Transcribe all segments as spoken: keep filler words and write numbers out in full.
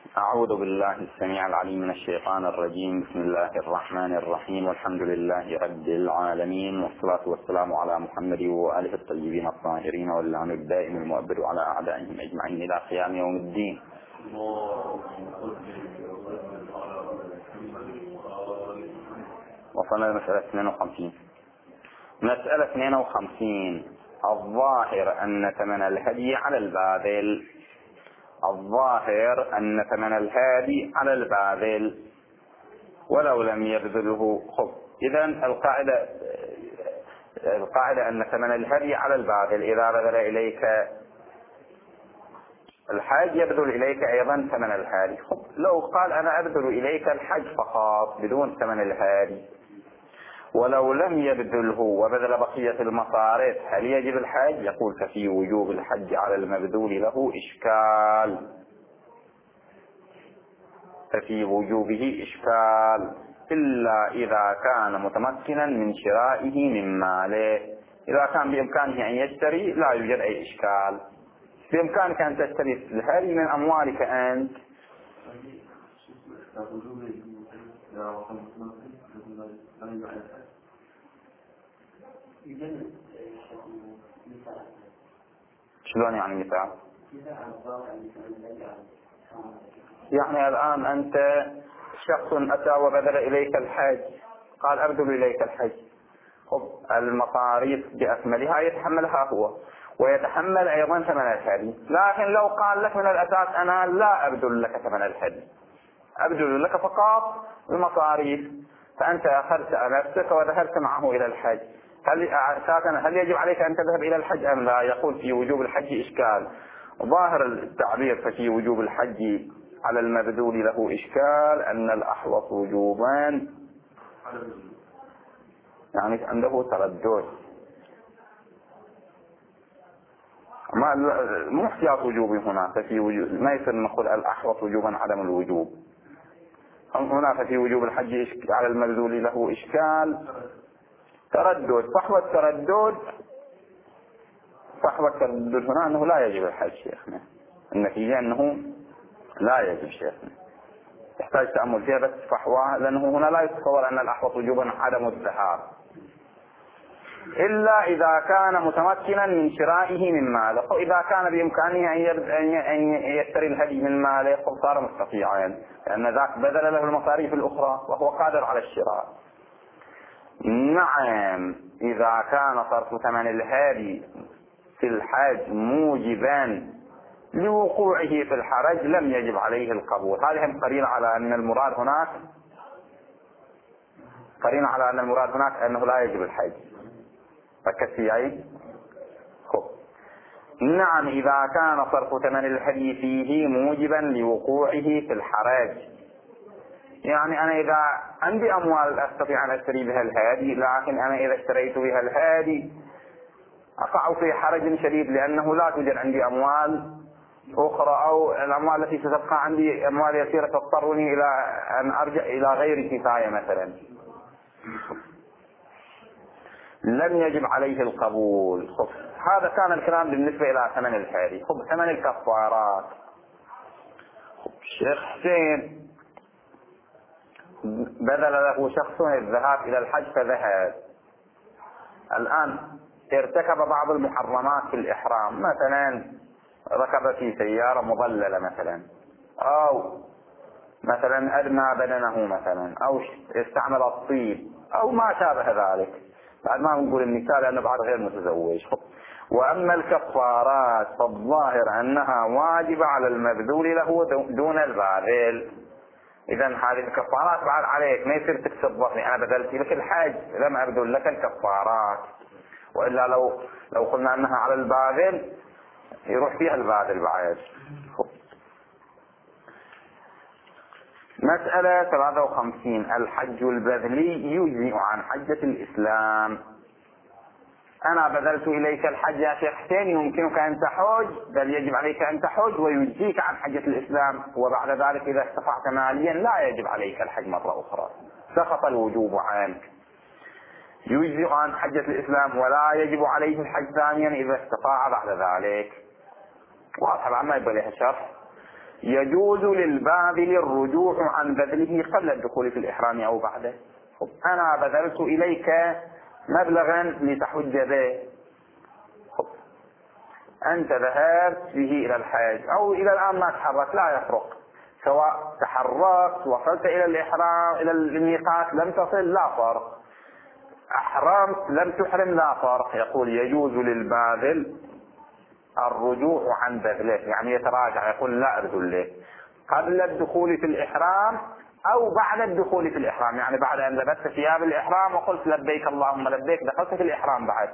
أعوذ بالله السميع العليم من الشيطان الرجيم. بسم الله الرحمن الرحيم، والحمد لله رب العالمين، والصلاة والسلام على محمد وآله الطيبين الطاهرين، واللعن الدائم المؤبد على أعدائهم أجمعين إلى قيام يوم الدين. وصلنا لمسألة اثنين وخمسين. مسألة اثنين وخمسين: الظاهر أن ثمن الهدي على الباذل. الظاهر أن ثمن الهادي على الباذل ولو لم يبذله. خب إذا القاعدة القاعدة أن ثمن الهدي على الباذل إذا بذل إليك الحج يبذل إليك أيضا ثمن الهادي. خب لو قال أنا أبذل إليك الحج فقط بدون ثمن الهادي ولو لم يبذله وبذل بقية المصارف، هل يجب الحج؟ يقول ففي وجوب الحج على المبذول له إشكال. ففي وجوبه إشكال إلا إذا كان متمكنا من شرائه من ماله. إذا كان بإمكانه أن يشتري لا يوجد أي إشكال. بإمكانك أن تشتري هذه من أموالك أنت. شلون يعني مثال؟ يعني الآن أنت شخص أتى وبذل إليك الحج، قال أبذل إليك الحج، خب المصاريف بأكملها يتحملها هو ويتحمل أيضا ثمن الهدي. لكن لو قال لك من الأساس أنا لا أبذل لك ثمن الهدي، أبذل لك فقط المصاريف، فأنت أخذت نفسك وذهبت معه إلى الحج، هل هل يجب عليك أن تذهب إلى الحج أم لا؟ يقول في وجوب الحج إشكال. ظاهر التعبير ففي وجوب الحج على المبذول له إشكال أن الأحوط وجوبا، يعني عنده تردد، ما مو احتياط وجوبي هنا. ففي وجوب ما يصير نقول الأحوط وجوبا عدم الوجوب. هنا ففي وجوب الحج على المبذول له إشكال تردد. صحوة التردد صحوة التردد هنا أنه لا يجب الحج شيخنا. النتيجة أنه لا يجب شيخنا، يحتاج تأمل فيها بس فحوى، لأنه هنا لا يتصور أن الأحوط وجوبا عدم الذهاب إلا إذا كان متمكنا من شرائه من ماله. إذا كان بإمكانه أن يشتري الهدي من ماله صار مستطيعا، لأن ذاك بذل له المصاريف الأخرى وهو قادر على الشراء. نعم إذا كان صرف ثمن الهدي في الحج موجبا لوقوعه في الحرج لم يجب عليه القبول. هذه قرينة على أن المراد هناك قرينة على أن المراد هناك أنه لا يجب الحج. فكفي أي خب. نعم إذا كان صرف ثمن الهدي فيه موجبا لوقوعه في الحرج، يعني أنا إذا عندي أموال أستطيع أن أشتري بها الهادي، لكن أنا إذا اشتريت بها الهادي أقع في حرج شديد لأنه لا توجد عندي أموال أخرى، أو الأموال التي ستبقى عندي أموال يسيرة تضطرني إلى أن أرجع إلى غير كفاية مثلا، لم يجب عليه القبول. خب هذا كان الكلام بالنسبة إلى ثمن الهادي. خب ثمن الكفارات. خب الشيخ حسين بذل له شخص الذهاب إلى الحج فذهب، الآن ارتكب بعض المحرمات في الإحرام، مثلا ركب في سيارة مظللة مثلا، أو مثلا أدمى بدنه مثلا، أو استعمل الطيب أو ما شابه ذلك. بعد ما نقول المثال لأنه بعد غير متزوج. وأما الكفارات فالظاهر أنها واجبة على المبذول له دون الباذل. إذا هذه الكفارات بعد عليك، ما يصير تكسب ظهري أنا بذلت لك الحج لم أبذل لك الكفارات، وإلا لو لو قلنا أنها على الباذل يروح فيها الباذل بعد. مسألة ثلاثة وخمسين: الحج البذلي يجزئ عن حجة الإسلام. أنا بذلت إليك الحج يا شيخ حسين، يمكنك أن تحج، بل يجب عليك أن تحج ويجزيك عن حجة الإسلام، وبعد ذلك إذا استطعت ماليا لا يجب عليك الحج مرة أخرى، سقط الوجوب عنك. يجزئ عن حجة الإسلام ولا يجب عليه الحج ثانيا إذا استطاع بعد ذلك. واضح ما يبقى لها شرح. يجوز للباذل الرجوع عن بذله قبل الدخول في الإحرام أو بعده. أنا بذلت إليك مبلغا لتحج به، أنت ذهبت به إلى الحج أو إلى الآن ما تحرك، لا يفرق، سواء تحركت وصلت إلى الإحرام إلى الميقات لم تصل لا فرق، أحرمت لم تحرم لا فرق. يقول يجوز للباذل الرجوع عن بذله، يعني يتراجع، يقول لا أبذل له قبل الدخول في الإحرام أو بعد الدخول في الإحرام، يعني بعد أن لبست ثياب الإحرام وقلت لبيك اللهم لبيك دخلت في الإحرام بعد.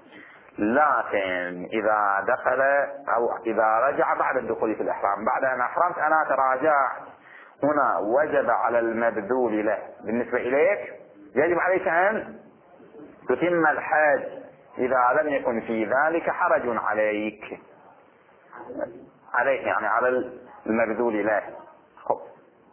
لكن إذا دخل أو إذا رجع بعد الدخول في الإحرام، بعد أن أحرمت أنا تراجعت، هنا وجب على المبذول له بالنسبة إليك، يجب عليك أن تتم الحج إذا لم يكن في ذلك حرج عليك، عليك يعني على المبذول له. خب.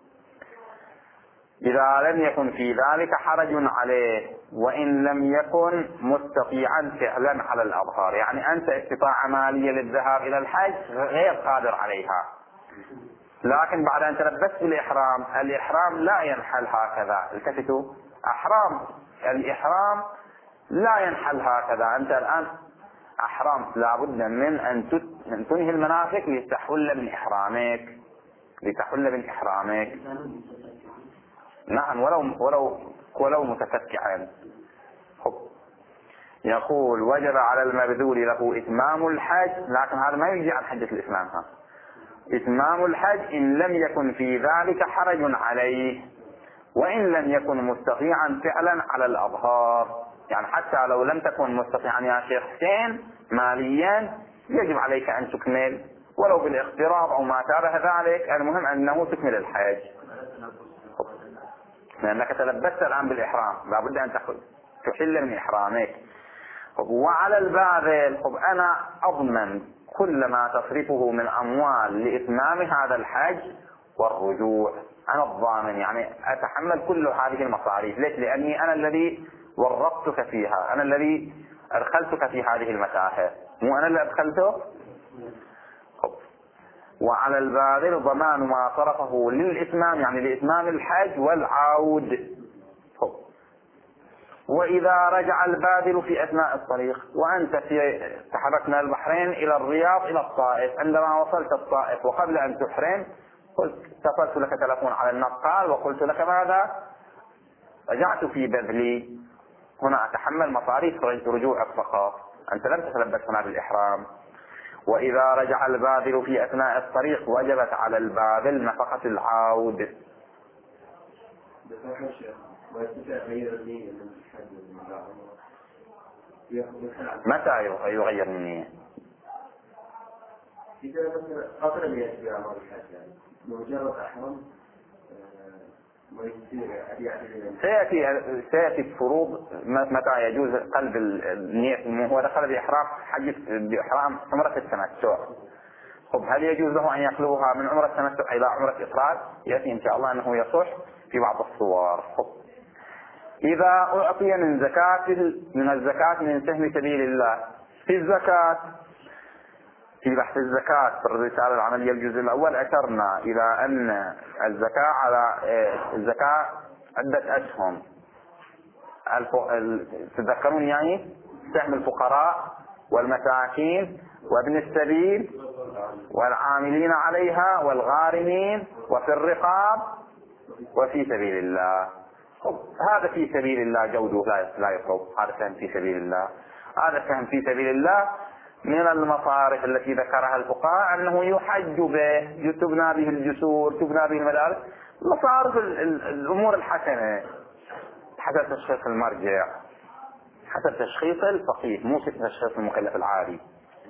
إذا لم يكن في ذلك حرج عليه وإن لم يكن مستطيعا فعلا على الأظهار، يعني أنت استطاعة مالية للذهاب إلى الحج غير قادر عليها، لكن بعد أن تلبست الإحرام، الإحرام لا ينحل هكذا، التفتوا، أحرام الإحرام لا ينحل هكذا، أنت الآن أحرمت لابد من أن تنهي المناسك لتحل من إحرامك، لتحل من إحرامك. نعم، ولو ولو ولو متفكعا. يقول وجب على المبذول له إتمام الحج، لكن هذا ما يجي عن حجة الإسلام، ها. إتمام الحج إن لم يكن في ذلك حرج عليه وإن لم يكن مستطيعا فعلا على الأظهار، يعني حتى لو لم تكن مستطيعا يا شيخ حسين ماليا يجب عليك أن تكمل ولو بالاقتراض أو ما شابه ذلك، المهم أنه تكمل الحج، لأنك تلبست الآن بالإحرام لابد أن تحل من إحرامك. وعلى الباذل، طب أنا أضمن كل ما تصرفه من أموال لإتمام هذا الحج والرجوع، أنا الضامن، يعني أتحمل كل هذه المصاريف. ليش؟ لأني أنا الذي ورطتك فيها، أنا الذي أدخلتك في هذه المتاهة، مو أنا اللي أدخلته. وعلى الباذل ضمان ما صرفه للإتمام، يعني لإتمام الحج والعود. وإذا رجع الباذل في أثناء الطريق، وأنت في تحركنا البحرين إلى الرياض إلى الطائف، عندما وصلت الطائف وقبل أن تحرم قلت اتصلت لك تلفون على النقال وقلت لك ماذا؟ رجعت في بذلي، هنا أتحمل مصاريف رجوعك فقط، أنت لم تتلبس هنا بالإحرام. وإذا رجع الباذل في أثناء الطريق وجبت على الباذل نفقة العود. متى يغير النية؟ إذا قبل أن يأتي أمر الحج مجرد أحرم سيأتي سيأتي الفروض متى يجوز قلب النية، هو دخل بإحرام حج بإحرام عمرة التمتع. طب هل يجوز له أن يقلبها من عمرة التمتع إلى عمرة إفراد؟ يأتي إن شاء الله أنه يصح في بعض الصور. إذا أعطي من زكاة من الزكاة من سهم سبيل الله، في الزكاة في بحث الزكاة في الرسالة العملية الجزء الأول أشرنا إلى أن الزكاة على الزكاة عدة أسهم، تذكرون يعني سهم الفقراء والمساكين وابن السبيل والعاملين عليها والغارمين وفي الرقاب وفي سبيل الله. هذا في سبيل الله جوده لا يصوب، هذا سهم في سبيل الله، هذا سهم في سبيل الله من المصارف التي ذكرها الفقهاء أنه يحج به، تبنى به الجسور، تبنى به المدارس، مصارف الأمور الحسنة حسب تشخيص المرجع، حسب تشخيص الفقيه، مو تشخيص المكلف العادي.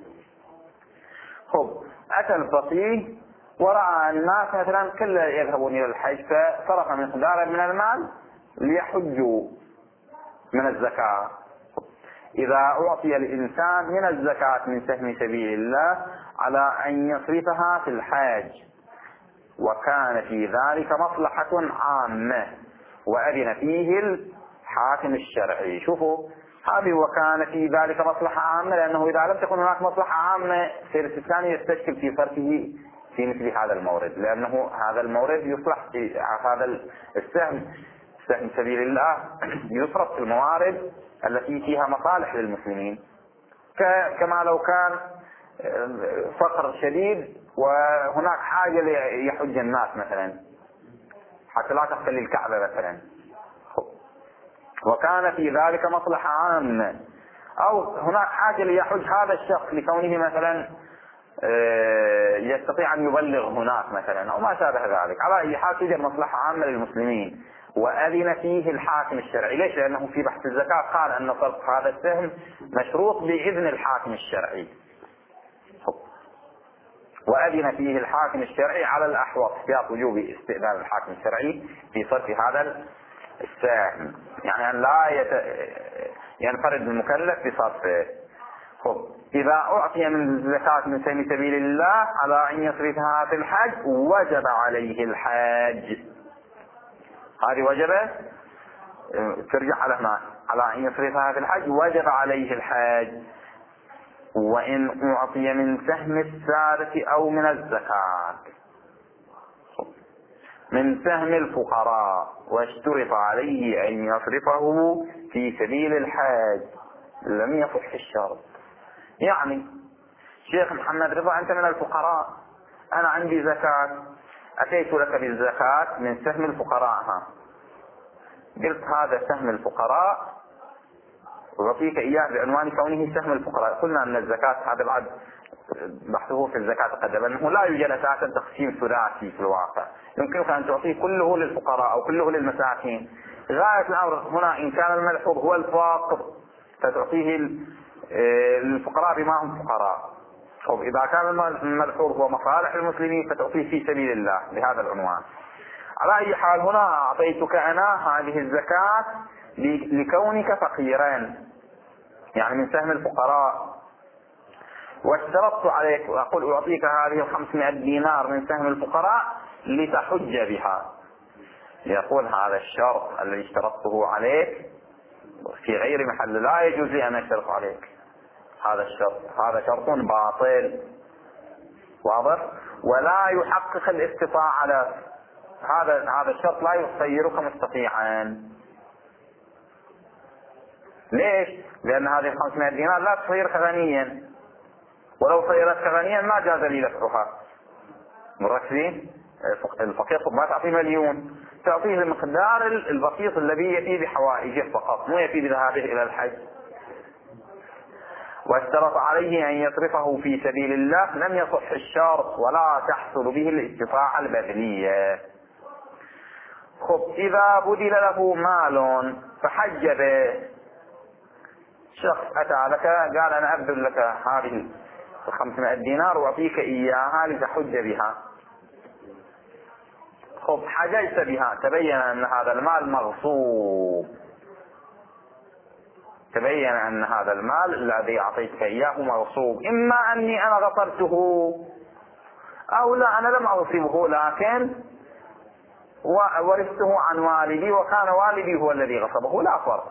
خب أتى الفقيه ورأى الناس مثلا كل يذهبون إلى الحج فصرف مقدارا من المال ليحجوا من الزكاة. إذا أعطي الإنسان من الزكاة من سهم سبيل الله على أن يصرفها في الحج وكان في ذلك مصلحة عامة وأذن فيه الحاكم الشرعي، شوفوا هذه وكان في ذلك مصلحة عامة، لأنه إذا لم تكن هناك مصلحة عامة سير الثاني يستشكل في صرفه في مثل هذا المورد، لأنه هذا المورد يصلح في هذا السهم، سهم سبيل الله يصرف في الموارد التي فيها مصالح للمسلمين، كما لو كان فقر شديد وهناك حاجة ليحج الناس مثلا حتى لا تختل الكعبة مثلا، وكان في ذلك مصلحة عامة، أو هناك حاجة ليحج هذا الشخص لكونه مثلا يستطيع أن يبلغ هناك مثلا أو ما شابه ذلك. على أي حال توجد مصلحة عامة للمسلمين وأذن فيه الحاكم الشرعي. ليش؟ لأنه في بحث الزكاة قال أن صرف هذا السهم مشروط بإذن الحاكم الشرعي، وأذن فيه الحاكم الشرعي على الأحوط احتياط وجوب استئذان الحاكم الشرعي في صرف هذا السهم، يعني أن لا يت... ينفرد المكلف بصرفه. خب إذا أعطي من الزكاة من سهم سبيل الله على أن يصرفها في الحج وجب عليه الحج، هذه وجبة ترجع على هناك، على أن يصرفها في الحج وجب عليه الحج. وإن أعطي من سهم السادة أو من الزكاة من سهم الفقراء واشترط عليه أن يصرفه في سبيل الحج لم يصح الشرط. يعني شيخ محمد رضا أنت من الفقراء، أنا عندي زكاة، أتيت لك بالزكاة من سهم الفقراء، ها قلت هذا سهم الفقراء وأعطيك إياه بعنوان كونه سهم الفقراء. قلنا أن الزكاة هذا بعد بحثه في الزكاة قدم أنه لا يوجد أساسا تقسيم ثلاثي في الواقع، يمكنك أن تعطيه كله للفقراء أو كله للمساكين. غاية الأمر هنا إن كان الملحوظ هو الفاقر فتعطيه للفقراء بما هم فقراء، أو إذا كان الملحوظ هو مصالح المسلمين فتعطيه في سبيل الله بهذا العنوان. على أي حال هنا أعطيتك أنا هذه الزكاة لكونك فقيرا، يعني من سهم الفقراء، واشترطت عليك وأقول أعطيك هذه الخمسمائة دينار من سهم الفقراء لتحج بها. يقول هذا الشرط الذي اشترطته عليك في غير محل، لا يجوز لي أن أشترط عليك هذا الشرط، هذا شرط باطل واضح، ولا يحقق الاستطاعة له. هذا هذا الشرط لا يصيرك مستطيعا. ليش؟ لأن هذه الخمسمائة دينار لا تصيرك غنيا، ولو صيرتك غنيا ما جاز لي دفعها. مركزين؟ الفقير ما تعطيه مليون، تعطيه المقدار البسيط الذي يفي بحوائجه فقط، مو يفي بذهابه إلى الحج. واشترط عليه أن يصرفه في سبيل الله لم يصح الشرط ولا تحصل به الاستطاعة البذلية. خب إذا بدل له مال فحج به، شخص أتى لك قال أنا أبذل لك هذه الخمسمائة دينار وأعطيك إياها لتحج بها. خب حججت بها، تبين أن هذا المال مغصوب، تبين أن هذا المال الذي أعطيتك إياه مغصوب، إما أني أنا غصبته أو لا أنا لم أغصبه لكن ورثته عن والدي وكان والدي هو الذي غصبه، لا فرق.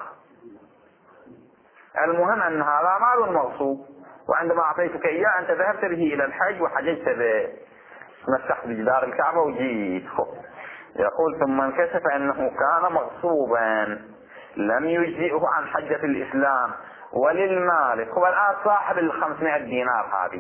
المهم أن هذا مال مغصوب، وعندما أعطيتك إياه أنت ذهبت به إلى الحج وحججت به، مسحت بجدار الكعبة وجيت. يقول ثم انكشف أنه كان مغصوبا لم يجزئه عن حجة الإسلام وللمالك. هو الآن صاحب الخمسمائة دينار هذه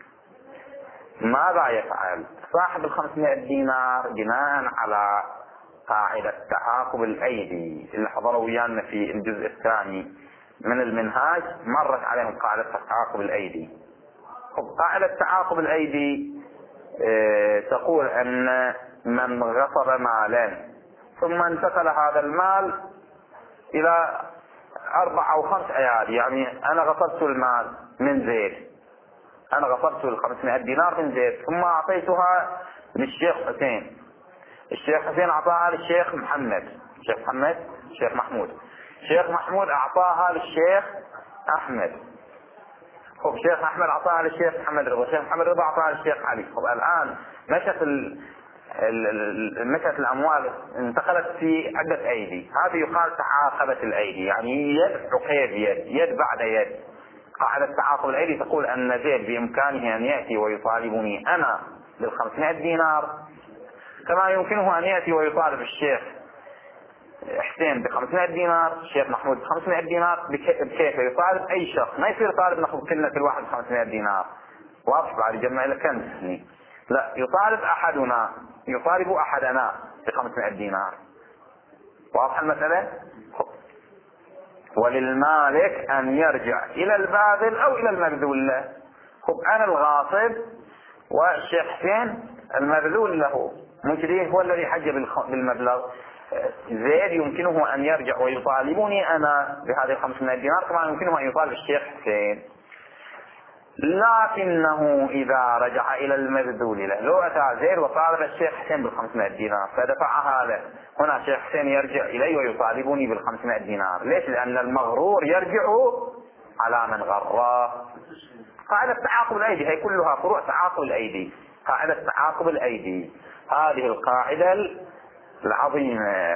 ماذا يفعل؟ صاحب الخمسمائة دينار بناء على قاعدة تعاقب الأيدي اللي حضروا ويانا في الجزء الثاني من المنهاج، مرت عليهم قاعدة تعاقب الأيدي. قاعدة تعاقب الأيدي اه تقول أن من غصب مالا ثم انتقل هذا المال إلى أربع أو خمس أيادي، يعني أنا غصبت المال من زيد، أنا غصبت الخمسمائة دينار من زيد ثم أعطيتها للشيخ حسين، الشيخ حسين أعطاها للشيخ محمد، الشيخ محمد الشيخ محمود، الشيخ محمود أعطاها للشيخ أحمد، خب الشيخ أحمد أعطاها للشيخ محمد رضا، الشيخ محمد رضا أعطاها للشيخ علي. خب الآن مشت ال... مشت الأموال انتقلت في عدة أيدي، هذه يقال تعاقبت الأيدي، يعني يد عقيد يد، يد بعد يد. قاعدة تعاقب الأيدي تقول أن زيد بإمكانه أن يأتي ويطالبني أنا بالخمسمائة دينار، كما يمكنه أن يأتي ويطالب الشيخ حسين بخمسمائة دينار، الشيخ محمود بخمسمائة دينار، بكيف يطالب أي شخص، ما يصير طالب ناخذ كلنا كل واحد بخمسمائة دينار، واضح بعد يجمع له كنز هني، لا، يطالب أحدنا يطالب أحدنا بخمسمائة دينار، واضح المسألة؟ وللمالك أن يرجع إلى الباذل أو إلى المبذول له. خب أنا الغاصب والشيخ حسين المبذول له، مجريه هو الذي حج بالمبلغ، زيد يمكنه أن يرجع ويطالبني أنا بهذه الخمسمائة دينار كما يمكنه أن يطالب الشيخ حسين، لكنه إذا رجع إلى المبذول له، لو أتى زيد وطالب الشيخ حسين بالخمسمائة دينار فدفعها له، هنا الشيخ حسين يرجع إلي ويطالبني بالخمسمائة دينار، ليش؟ لأن المغرور يرجع على من غراه. قاعدة تعاقب الأيدي هي كلها فروع تعاقب الأيدي، قاعدة تعاقب الأيدي هذه القاعدة العظيمة.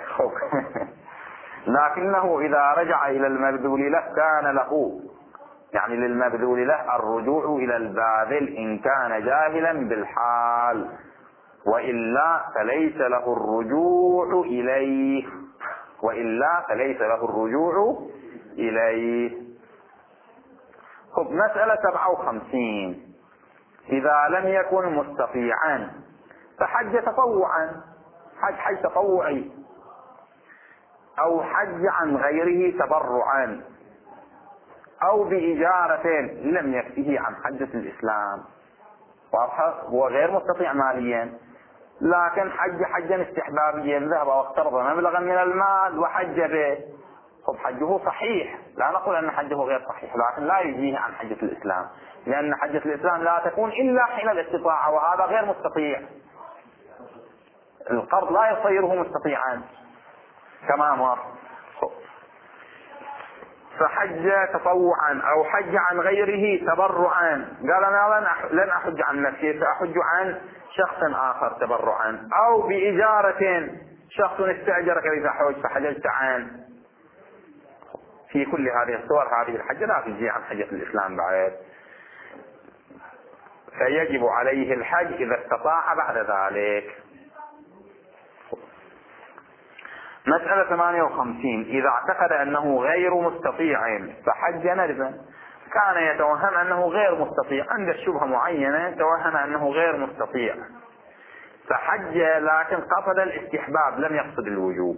لكنه إذا رجع إلى المبذول له كان له، يعني للمبذول له الرجوع إلى الباذل إن كان جاهلا بالحال، وإلا فليس له الرجوع إليه، وإلا فليس له الرجوع إليه. خب مسألة سبعة وخمسين، إذا لم يكن مستطيعا فحج تطوعا، حج حج تطوعي، أو حج عن غيره تبرعا، أو بإجارة لم يكفه عن حجة الإسلام، واضحة؟ هو غير مستطيع ماليا لكن حج حجا استحبابيا، ذهب واقترض مبلغا من المال وحج به، خب حجه صحيح، لا نقول أن حجه غير صحيح، لكن لا يجزيه عن حجة الإسلام، لأن حجة الإسلام لا تكون إلا حين الاستطاعة، وهذا غير مستطيع، القرض لا يصيره مستطيعا كما مر. فحج تطوعا أو حج عن غيره تبرعا، قال أنا لن أحج عن نفسي سأحج عن شخص آخر تبرعا، أو بإجارة، شخص استأجرك لتحج فحججت عنه، في كل هذه الصور هذه الحجة لا تجزي عن حجة الإسلام بعد، فيجب عليه الحج إذا استطاع بعد ذلك. مسألة ثمانية وخمسين، إذا اعتقد أنه غير مستطيع فحج ندبا، كان يتوهم أنه غير مستطيع، عند الشبهة معينة توهم أنه غير مستطيع فحج، لكن قصد الاستحباب لم يقصد الوجوب،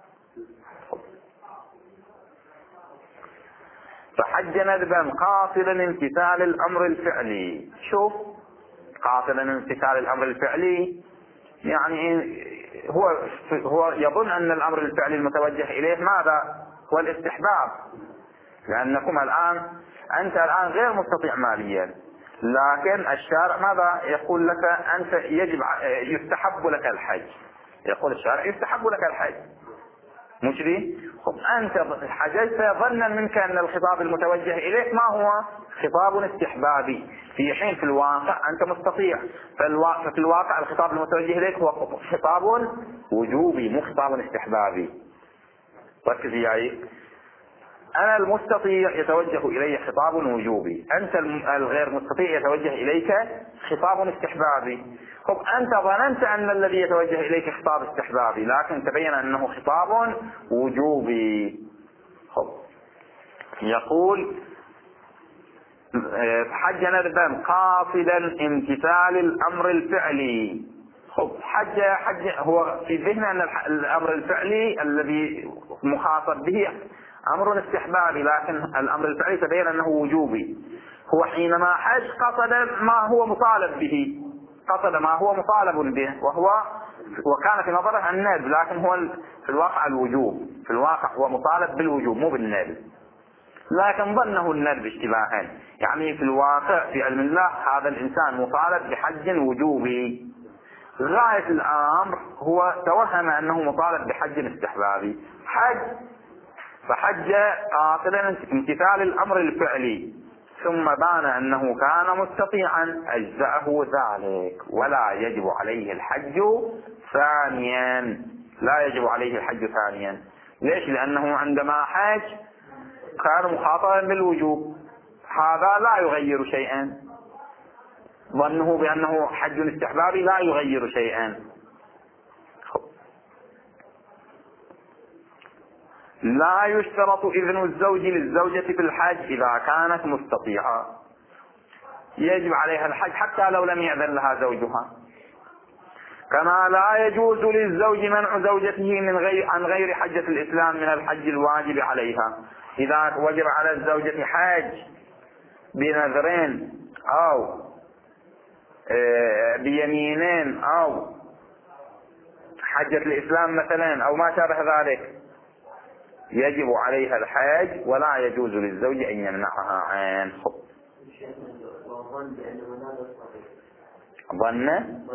فحج ندبا قاصدا امتثال الأمر الفعلي. شوف، قاصدا امتثال الأمر الفعلي يعني هو هو يظن أن الأمر الفعلي المتوجه إليه ماذا؟ هو الاستحباب، لأنكم الآن أنت الآن غير مستطيع ماليا، لكن الشارع ماذا يقول لك؟ أنت يجب يستحب لك الحج، يقول الشارع يستحب لك الحج، مش لي؟ أنت حججت ظنا منك أن الخطاب المتوجه إليك ما هو؟ خطاب استحبابي، في حين في الواقع أنت مستطيع، ففي الواقع الخطاب المتوجه إليك هو خطاب وجوبي مو خطاب استحبابي. ركز ياي، أنا المستطيع يتوجه إلي خطاب وجوبي، أنت الغير مستطيع يتوجه إليك خطاب استحبابي. طب أنت ظننت أن الذي يتوجه إليك خطاب استحبابي، لكن تبين أنه خطاب وجوبي. خب. يقول حج ندبا قاصدا امتثال الأمر الفعلي. خب حج حج هو في ذهنه أن الأمر الفعلي الذي مخاطب به أمر استحبابي، لكن الأمر الفعلي تبين أنه وجوبي. هو حينما حج قصد ما هو مطالب به، قصد ما هو مطالب به، وهو وكان في نظره الندب، لكن هو في الواقع الوجوب، في الواقع هو مطالب بالوجوب مو بالندب، لكن ظنه الندب اشتباها، يعني في الواقع في علم الله هذا الإنسان مطالب بحج وجوبي. غاية الأمر هو توهم أنه مطالب بحج استحبابي، حج فحج قاصدا امتثال الأمر الفعلي، ثم بان أنه كان مستطيعا أجزأه ذلك، ولا يجب عليه الحج ثانيا، لا يجب عليه الحج ثانيا. ليش؟ لأنه عندما حج كان مخاطبا بالوجوب، هذا لا يغير شيئا، ظنه بأنه حج استحبابي لا يغير شيئا. لا يشترط إذن الزوج للزوجة في الحج إذا كانت مستطيعة، يجب عليها الحج حتى لو لم يأذن لها زوجها. كما لا يجوز للزوج منع زوجته من غير عن غير حجة الإسلام من الحج الواجب عليها. إذا وجب على الزوجة حج بنذرين أو بيمينين أو حجة الإسلام مثلا أو ما شابه ذلك، يجب عليها الحج ولا يجوز للزوج أن يمنعها عنه. ظن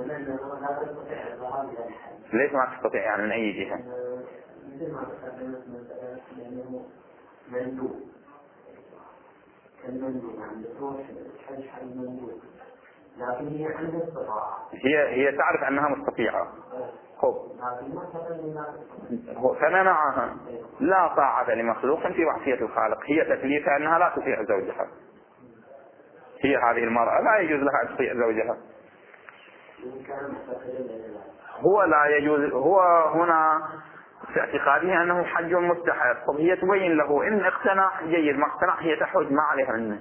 ليش ما تستطيع يعني من أي جهة؟ مثل ما تقدمت مسألة لأنه مندوب كالمندوب عند تروح الحج حق المندوب، لكن هي عندها استطاعة، هي هي تعرف أنها مستطيعة. خب فمنعها. لا طاعة لمخلوق في معصية الخالق، هي تكليفها أنها لا تطيع زوجها. هي هذه المرأة لا يجوز لها أن تطيع زوجها. هو لا يجوز، هو هنا في اعتقاده أنه حج مستحب. طب هي تبين له إن اقتنع جيد، ما اقتنع هي تحج ما عليها منه.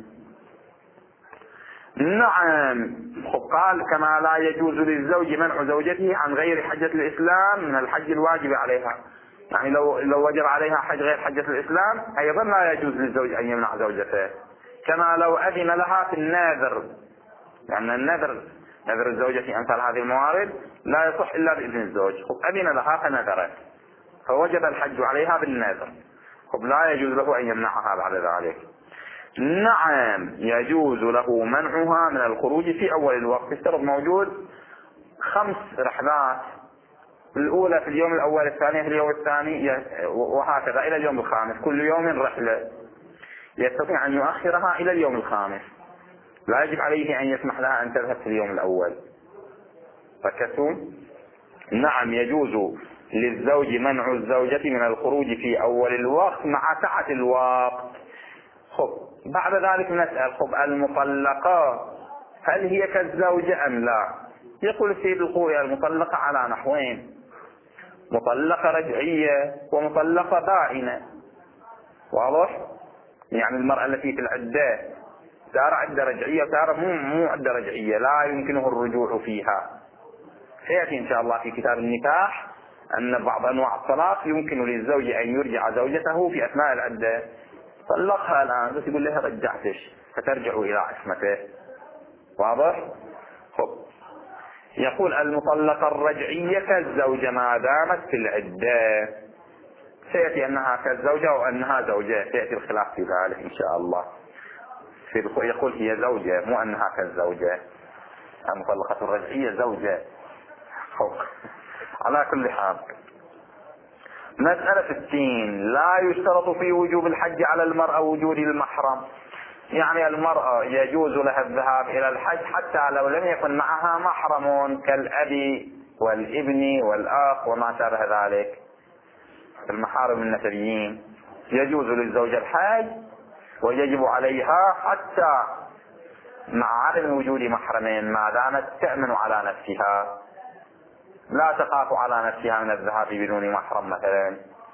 نعم. قال كما لا يجوز للزوج منع زوجته عن غير حجة الإسلام من الحج الواجب عليها، يعني لو لو وجب عليها حج غير حجة الإسلام أيضا لا يجوز للزوج أن يمنع زوجته. كما لو أذن لها في النذر، لأن يعني النذر نذر الزوجة في أمثال هذه الموارد لا يصح إلا بإذن الزوج. أذن لها فنذرت فوجب الحج عليها بالنذر، لا يجوز له أن يمنعها بعد ذلك. نعم يجوز له منعها من الخروج في أول الوقت. الشرط موجود خمس رحلات، الأولى في اليوم الأول، الثانية في اليوم الثاني، وهكذا إلى اليوم الخامس، كل يوم رحلة، يستطيع أن يؤخرها إلى اليوم الخامس، لا يجب عليه أن يسمح لها أن تذهب في اليوم الأول. فكسون. نعم يجوز للزوج منع الزوجة من الخروج في أول الوقت مع سعة الوقت. خب بعد ذلك نسأل خب المطلقة هل هي كالزوجة أم لا؟ يقول السيد الخوي المطلقة على نحوين، مطلقة رجعية ومطلقة بائنة. واضح؟ يعني المرأة التي في العدة ترى عدة رجعية وترى مو مو عدة رجعية لا يمكنه الرجوع فيها. سيأتي إن شاء الله في كتاب النكاح أن بعض أنواع الطلاق يمكن للزوج أن يرجع زوجته في أثناء العدة. طلقها الآن بس يقول لها رجعتش فترجع إلى عصمته. واضح؟ خب يقول المطلقة الرجعية كالزوجة ما دامت في العدة. سيأتي أنها كالزوجة وأنها زوجة، سيأتي الخلاف في ذلك إن شاء الله. يقول هي زوجة مو أنها كالزوجة. المطلقة الرجعية زوجة. على كل حال مسألة ستين. لا يشترط في وجوب الحج على المرأة وجود المحرم، يعني المرأة يجوز لها الذهاب إلى الحج حتى لو لم يكن معها محرم كالأب والابن والأخ وما شابه ذلك المحارم النسبيين. يجوز للزوجة الحج ويجب عليها حتى مع عدم وجود محرمين ما دامت تأمن على نفسها، لا تخاف على نفسها من الذهاب بدون محرم مثلا.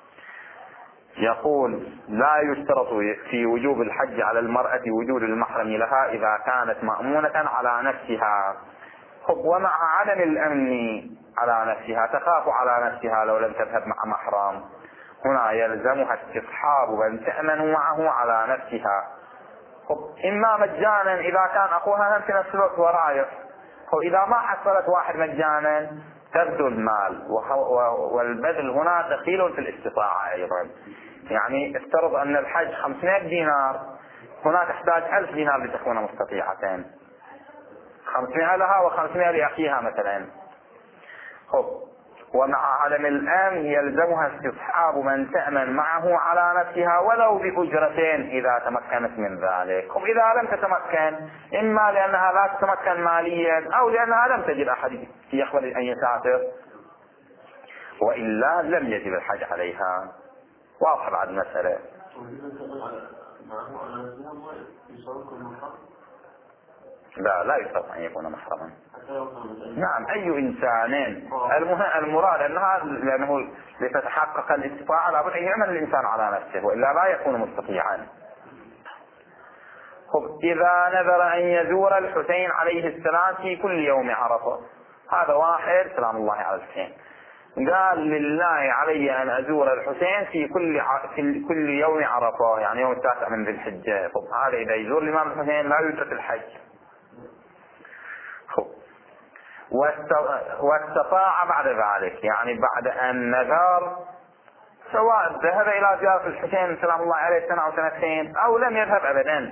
يقول لا يشترط في وجوب الحج على المرأة وجود المحرم لها إذا كانت مأمونة على نفسها. ومع عدم الأمن على نفسها تخاف على نفسها لو لم تذهب مع محرم، هنا يلزمها استصحاب من تأمن معه على نفسها، إما مجانا إذا كان أخوها في نفس الوقت ورايح، وإذا ما حصلت واحد مجانا تبذل المال، والبذل هنا دخيل في الاستطاعة أيضا. يعني افترض أن الحج خمسمائة دينار، هنا تحتاج ألف دينار لتكون مستطيعتين، خمسمائة لها وخمسمائة لأخيها مثلا. خب ومع عدم الأمن يلزمها استصحاب من تأمن معه على نفسها ولو بأجرتين إذا تمكنت من ذلك. وإذا لم تتمكن إما لأنها لا تتمكن ماليا أو لأنها لم تجد أحد يقبل أن يسافر، وإلا لم يجب الحج عليها. واضح بعد المسألة. لا لا يشترط أن يكون محرما. نعم أي إنسان. المراد أنها لأنه لتتحقق الاستطاعة لابد أن يعمل الإنسان على نفسه وإلا لا يكون مستطيعا. خب إذا نذر أن يزور الحسين عليه السلام في كل يوم عرفة، هذا واحد سلام الله على الحسين قال لله علي أن أزور الحسين في كل ع... في كل يوم عرفة، يعني يوم التاسع من ذي الحجة. خب هذا إذا يزور الإمام الحسين لا يترك الحج. خب واستطاع بعد ذلك، يعني بعد أن نذر سواء ذهب إلى زيارة الحسين سلام الله عليه سنة أو سنتين أو لم يذهب أبدا،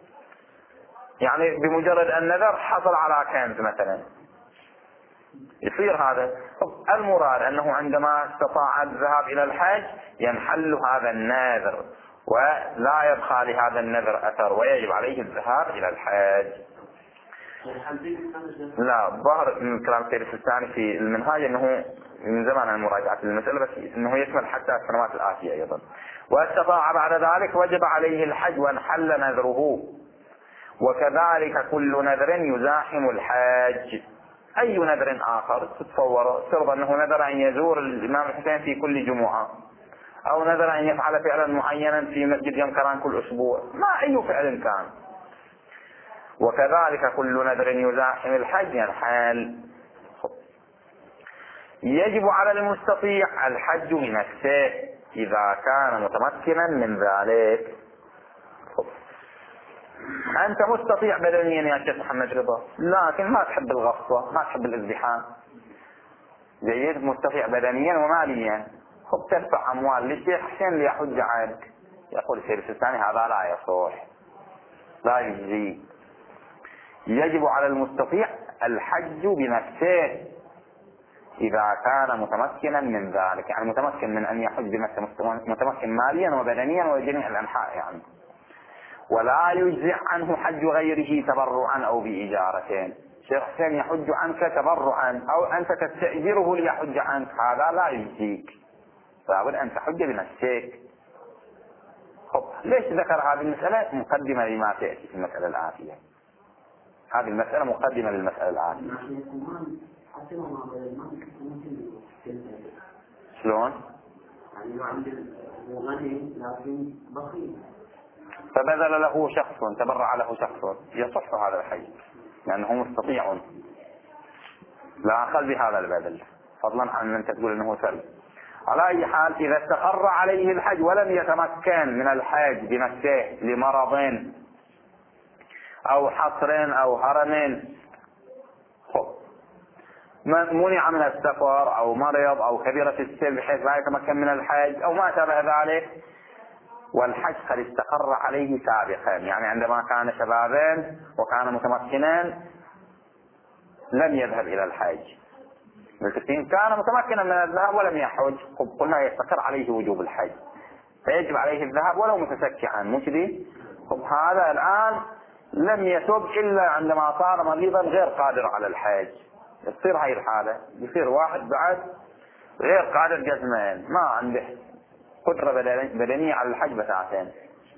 يعني بمجرد أن نذر حصل على كنز مثلا يصير هذا. المراد أنه عندما استطاع الذهاب إلى الحج ينحل هذا النذر ولا يبقى لهذا النذر أثر ويجب عليه الذهاب إلى الحج. لا ظهر من كلام سيد السيستاني في المنهاج أنه من زمان المراجعة للمسألة بس أنه يشمل حتى السنوات الآتية أيضا. واستطاع بعد ذلك وجب عليه الحج وانحل نذره. وكذلك كل نذر يزاحم الحاج. أي نذر آخر تتصور ترضى أنه نذر أن يزور الإمام الحسين في كل جمعة أو نذر أن يفعل فعلا معينا في مسجد يمكران كل أسبوع، ما أي فعل كان. وكذلك كل نذر يزاحم الحج ينحل. يجب على المستطيع الحج بنفسه إذا كان متمكنا من ذلك. أنت مستطيع بدنيا يا شيخ محمد رضا لكن ما تحب الغصة ما تحب الازدحام، جيد، مستطيع بدنيا وماليا، خب تدفع أموال للشيخ حسين ليحج عنك. يقول الشيخ السيستاني هذا لا يصح لا يجزي. يجب على المستطيع الحج بنفسه إذا كان متمكنا من ذلك، يعني متمكن من أن يحج بنفسه، متمكن ماليا وبدنيا وجميع الأنحاء يعني. ولا يجزئ عنه حج غيره تبرعا أو بإجارة. شيخ حسين يحج عنك تبرعا أو أنت تستأجره ليحج عنك، هذا لا يجزيك، لابد أن تحج بنفسك. خب ليش ذكر هذه المسألة؟ مقدمة لما تأتي في المسألة الآتية. هذه المسألة مقدمة للمسألة الآتية. شلون؟ فبذل له شخص تبرع له شخص يصح هذا الحج لأنه مستطيع لا أخل بهذا البذل فضلا عن أن تقول أنه سلب. على أي حال إذا استقر عليه الحج ولم يتمكن من الحج بنفسه لمرض أو حصر أو هرم، منع من السفر أو مرض أو كبيرة السن بحيث لا يتمكن من الحج أو ما شابه ذلك، والحج قد استقر عليه سابقا، يعني عندما كان شبابا وكان متمكنا لم يذهب إلى الحج، لكن كان متمكنا من الذهاب ولم يحج، قلنا يستقر عليه وجوب الحج فيجب عليه الذهاب ولو متسكعا مشري. هذا الآن لم يتوب إلا عندما صار مريضا غير قادر على الحج، يصير هاي الحالة، يصير واحد بعد غير قادر جسميا ما عنده قدرة بدنية على الحج بتاعتين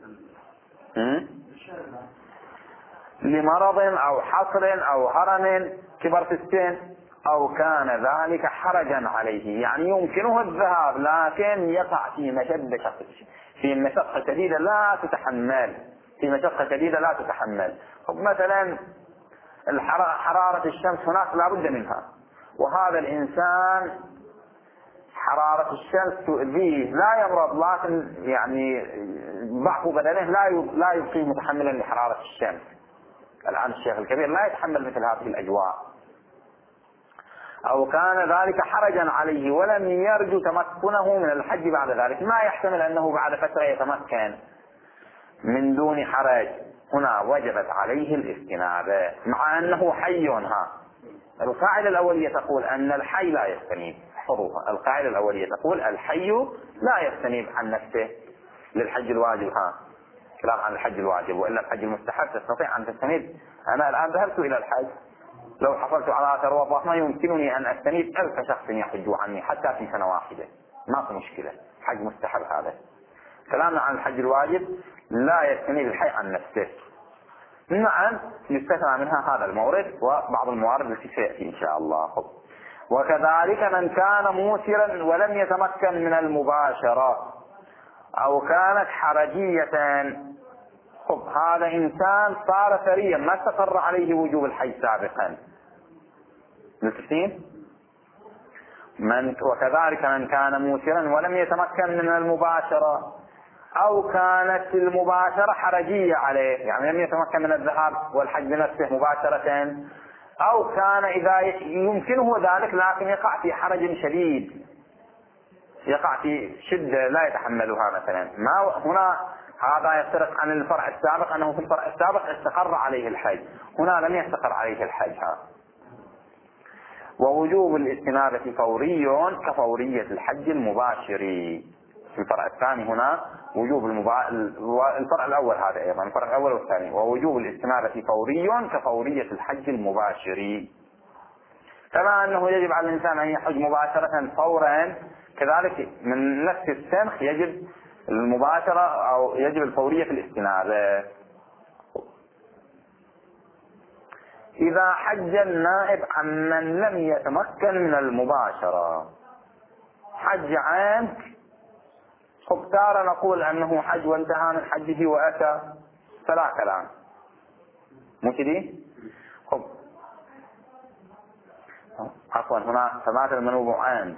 لمرض أو حصر أو هرم كبر في السن أو كان ذلك حرجا عليه، يعني يمكنه الذهاب لكن يقع في مشقة في مشقة شديدة لا تتحمل في مشقة شديدة لا تتحمل. مثلا حرارة الشمس هناك لا بد منها، وهذا الإنسان حرارة الشمس تؤذيه لا يمرض لكن يعني ضعف بدنه لا لا يبقيه متحملا لحرارة الشمس. الآن الشيخ الكبير لا يتحمل مثل هذه الأجواء. أو كان ذلك حرجا عليه ولم يرجو تمكنه من الحج بعد ذلك، ما يحتمل أنه بعد فترة يتمكن من دون حرج، هنا وجبت عليه الاستنابة مع أنه حي. ها القاعدة الأولية تقول أن الحي لا يستنيب، حروفها القاعدة الأولية تقول الحي لا يستنيب عن نفسه للحج الواجب، ها كلام عن الحج الواجب، وإلا الحج المستحب تستطيع أن تستنيب. أنا الآن ذهبت إلى الحج لو حصلت على ثروة ضخمة يمكنني أن أستنيب ألف شخص يحج عني حتى في سنة واحدة، ما في مشكلة، حج مستحب هذا. كلامنا عن الحج الواجب لا يستنيب الحي عن نفسه، نعم يستثنى منها هذا المورد وبعض الموارد التي سيأتي إن شاء الله. وكذلك من كان موسرا ولم يتمكن من المباشرة أو كانت حرجية، خب هذا إنسان صار ثريا ما استقر عليه وجوب الحج سابقا. متفقين؟ من وكذلك من كان موسرا ولم يتمكن من المباشرة أو كانت المباشرة حرجية عليه، يعني لم يتمكن من الذهاب والحج بنفسه مباشرة، أو كان إذا يمكنه ذلك لكن يقع في حرج شديد، يقع في شدة لا يتحملها مثلا. ما هنا هذا يفترق عن الفرع السابق أنه في الفرع السابق استقر عليه الحج، هنا لم يستقر عليه الحج. ووجوب الاستنابة فوري كفورية الحج المباشر. في الفرع الثاني هنا وجوب المبا... الفرع الأول هذا أيضا الفرع الأول والثاني، ووجوب الاستنابة فوري كفورية الحج المباشر. كما أنه يجب على الإنسان أن يحج مباشرة فورا، كذلك من نفس السنخ يجب المباشرة أو يجب الفورية في الاستنابة. إذا حج النائب عمن لم يتمكن من المباشرة، حج عنك، خب تارة نقول أنه حج وانتهى من حجه وأتى فلا كلام، مو كذي؟ خب عفوا هنا ثبات المنوب عن.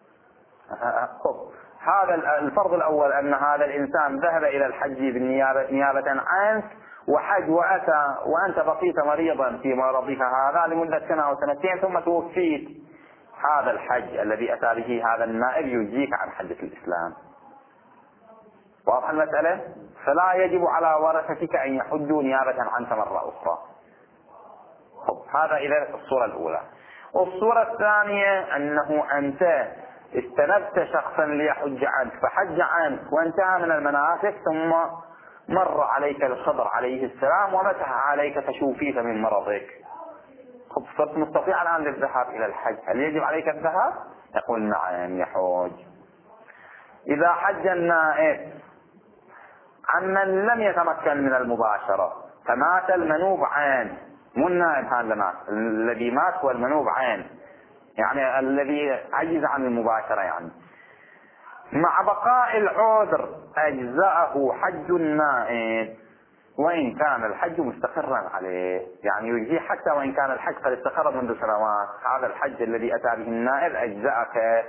خب هذا الفرض الأول أن هذا الإنسان ذهب إلى الحج بالنيابة نيابة عنك وحج وأتى وأنت بقيت مريضا في مرضك هذا لمدة سنة أو سنتين ثم توفيت، هذا الحج الذي أتى به هذا النائب يجزيك عن حجة الإسلام. واضح المسألة؟ فلا يجب على ورثتك أن يحجوا نيابة عنك مرة أخرى. هذا إلى الصورة الأولى. والصورة الثانية أنه أنت استندت شخصا ليحج عنك فحج عنك وانتهى من المناسك ثم مر عليك الخضر عليه السلام ومسح عليك فشوفيت من مرضك، صرت مستطيع الآن للذهاب إلى الحج، هل يجب عليك الذهاب؟ يقول نعم يحج. إذا حج النائب عمن لم يتمكن من المباشرة فمات المنوب عين، مو النائب هذا مات، الذي مات هو المنوب عين، يعني الذي عجز عن المباشرة، يعني مع بقاء العذر أجزأه حج النائب وإن كان الحج مستقرا عليه، يعني يجزيه حتى وإن كان الحج قد استقر منذ سنوات، هذا الحج الذي أتى به النائب أجزأك.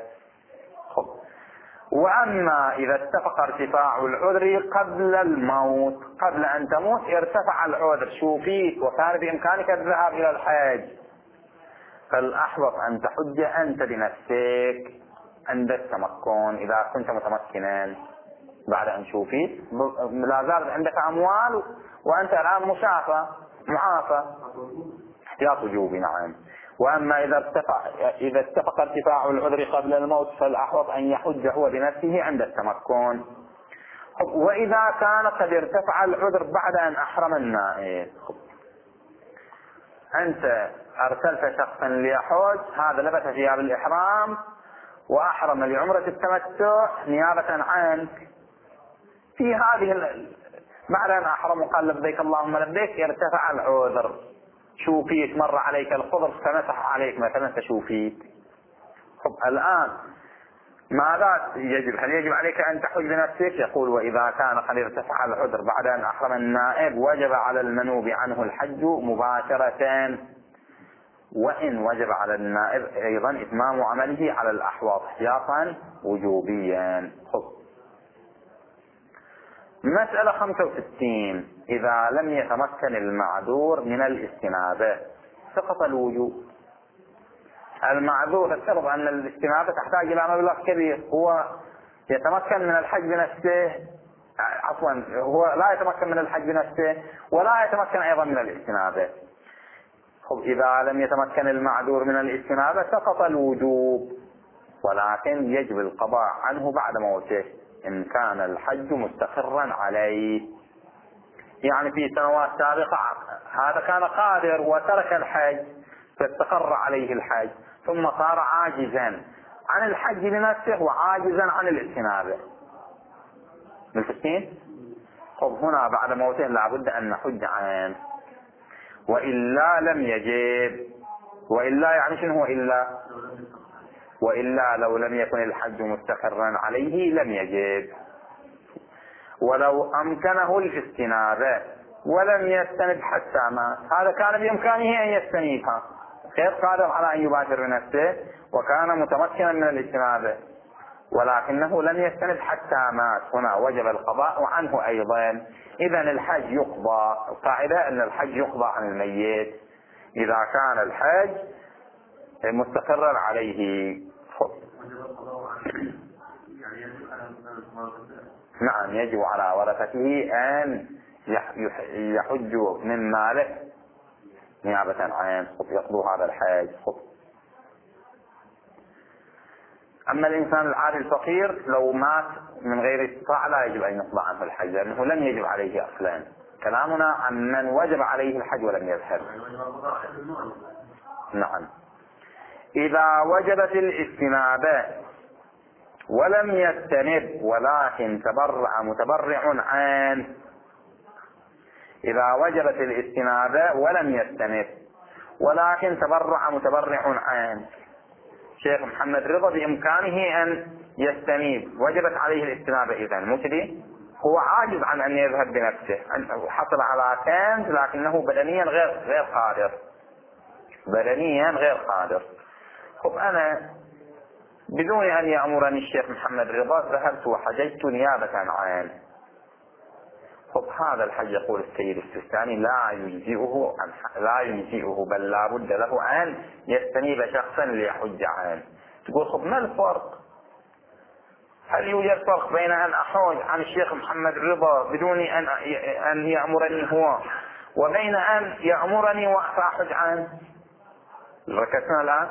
وأما إذا اتفق ارتفاع العذر قبل الموت، قبل أن تموت ارتفع العذر شوفيك وكان بإمكانك الذهاب إلى الحج، فالأحوط أن تحج أنت بنفسك عند التمكن إذا كنت متمكنا بعد أن شوفيت، لا زالت عندك أموال وأنت الآن مشافى معافى، احتياط وجوبي. نعم. وأما إذا اتفق إذا اتفق ارتفاع العذر قبل الموت فالأحوط أن يحج هو بنفسه عند التمكن. وإذا كان قد ارتفع العذر بعد أن أحرم النائب، أنت أرسلت شخصا ليحج، هذا لبس ثياب الإحرام وأحرم لعمرة التمتع نيابة عنك، في هذه ال... بعد أن أحرم وقال لبيك اللهم لبيك ارتفع العذر، شوفيت مر عليك الخضر فمسح عليك مثلا فشوفيت. طب الآن ماذا يجب؟ هل يجب عليك أن تحج بنفسك؟ يقول وإذا كان قد ارتفع العذر بعد أن أحرم النائب وجب على المنوب عنه الحج مباشرة، وإن وجب على النائب أيضا إتمام عمله على الأحوط احتياطا وجوبيا. خب. مسألة خمسة وستين. إذا لم يتمكن المعذور من الاستنابة سقط الوجوب. المعذور افترض أن الاستنابة تحتاج إلى مبلغ كبير، هو يتمكن من الحج بنفسه، عفوا هو لا يتمكن من الحج بنفسه ولا يتمكن أيضا من الاستنابة. خب إذا لم يتمكن المعذور من الاستنابة سقط الوجوب، ولكن يجب القضاء عنه بعد موته إن كان الحج مستقرا عليه. يعني في سنوات سابقة هذا كان قادر وترك الحج فاستقر عليه الحج ثم صار عاجزا عن الحج بنفسه وعاجزا عن الاستنابة. ملتقين؟ خب هنا بعد موته لابد أن نحج عنه. وإلا لم يجب. وإلا يعني شنو هو إلا؟ وإلا لو لم يكن الحج مستقرا عليه لم يجب. ولو أمكنه الاستنابة ولم يستند حتى مات، هذا كان بإمكانه أن يستنيبها، غير قادر على أن يباشر بنفسه وكان متمكنا من الاستنابة، ولكنه لم يستند حتى مات، هنا وجب القضاء عنه أيضا. إذا الحج يقضى، القاعدة أن الحج يقضى عن الميت إذا كان الحج مستقرا عليه. نعم، يجب على ورثته أن يحجوا من ماله نيابة عنه، يقضوا هذا الحج. أما الإنسان العادي الفقير لو مات من غير استطاعة لا يجب أن يقضى عنه الحج، لأنه لم يجب عليه أصلا. كلامنا عن من وجب عليه الحج ولم يذهب. نعم. إذا وجبت الاستنابة ولم يستنب ولكن تبرع متبرع عنه، إذا وجبت الاستنابة ولم يستنب ولكن تبرع متبرع عنه، شيخ محمد رضا بإمكانه أن يستنيب، وجبت عليه الاستنابة، إذن مكدي هو عاجز عن أن يذهب بنفسه، حصل على كنز لكنه بدنيا غير غير قادر، بدنيا غير قادر. خب أنا بدون أن يأمرني الشيخ محمد رضا ذهبت وحججت نيابة عنه. خب هذا الحج يقول السيد السيستاني لا يجزئه عن لا يجزئه بل لا بد له أن يستنيب شخصا ليحج عنه. تقول خب ما الفرق؟ هل يوجد فرق بين أن أحوج عن الشيخ محمد رضا بدون أن أن يأمرني هو وبين أن يأمرني وأحج عنه؟ ركزنا الآن.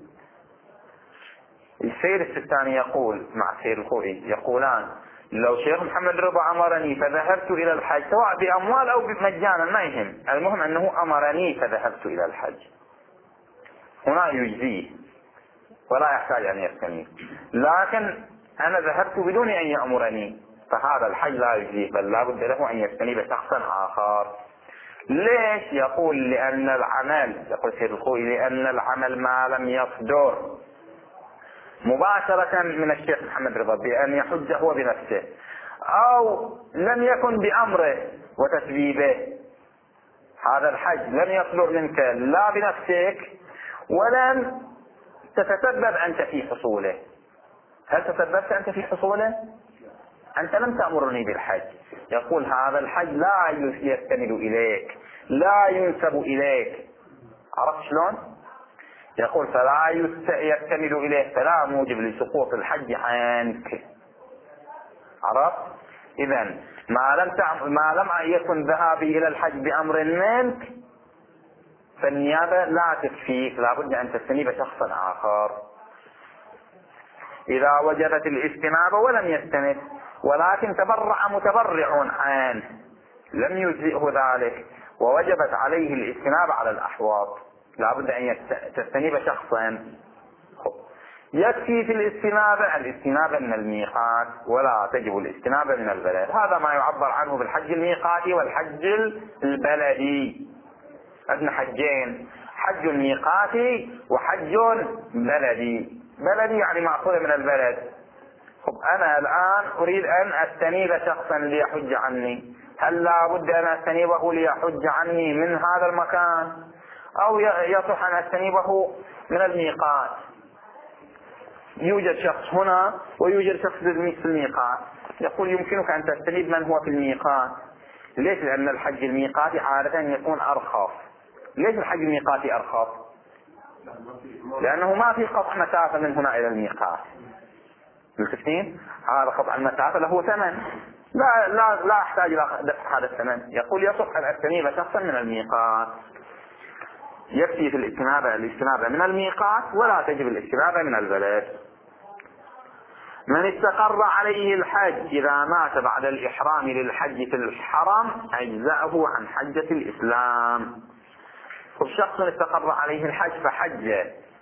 السيد السيستاني يقول مع السيد الخوئي يقولان لو شيخ محمد رضا أمرني فذهبت إلى الحج سواء بأموال أو بمجانا ما يهم، المهم أنه أمرني فذهبت إلى الحج، هنا يجزيه ولا يحتاج أن يستنيب. لكن أنا ذهبت بدون أن يأمرني فهذا الحج لا يجزيه بل لا بد له أن يستنيب شخصا آخر. ليش؟ يقول لأن العمل، يقول السيد الخوئي لأن العمل ما لم يصدر مباشرة من الشيخ محمد رضا بأن يحج هو بنفسه أو لم يكن بأمره وتسبيبه، هذا الحج لم يصدر منك لا بنفسك ولم تتسبب أنت في حصوله. هل تسببت أنت في حصوله؟ أنت لم تأمرني بالحج. يقول هذا الحج لا يستند إليك لا ينسب إليك. عرفت شلون؟ يقول فلا يستند إليه فلا موجب لسقوط الحج عنك. عرفت؟ إذن ما لم تعم... ما لم يكن ذهابي إلى الحج بأمر منك فالنيابة لا تكفيك، لا بد أن تستنيب شخصا آخر. إذا وجبت الاستنابة ولم يستند ولكن تبرع متبرع عنه لم يجزئه ذلك ووجبت عليه الاستنابة على الأحواض، لا بد أن تستنيب شخصا. يكفي في الاستنابة الاستنابة من الميقات ولا تجب الاستنابة من البلد. هذا ما يعبر عنه بالحج الميقاتي والحج البلدي. عندنا حجين، حج ميقاتي وحج بلدي. بلدي يعني مأخوذ من البلد. خب أنا الآن أريد أن أستنيب شخصا ليحج عني، هل لا بد أن أستنيبه ليحج عني من هذا المكان أو يصح أن أستنيبه من الميقات؟ يوجد شخص هنا ويوجد شخص في الميقات، يقول يمكنك أن تستنيب من هو في الميقات. ليش؟ لأن الحج الميقاتي عادة يكون أرخص. ليش الحج الميقاتي أرخص؟ لأنه ما في قطع مسافة من هنا إلى الميقات. بالكثير هذا قطع المسافة له ثمن، لا لا لا أحتاج إلى دفع هذا الثمن. يقول يصح أن أستنيب شخصا من الميقات. يكفي في الاستنابة الاستنابة من الميقات ولا تجب الاستنابة من البلد. من استقر عليه الحج إذا مات بعد الإحرام للحج في الحرم أجزأه عن حجة الإسلام. شخص استقر عليه الحج فحج،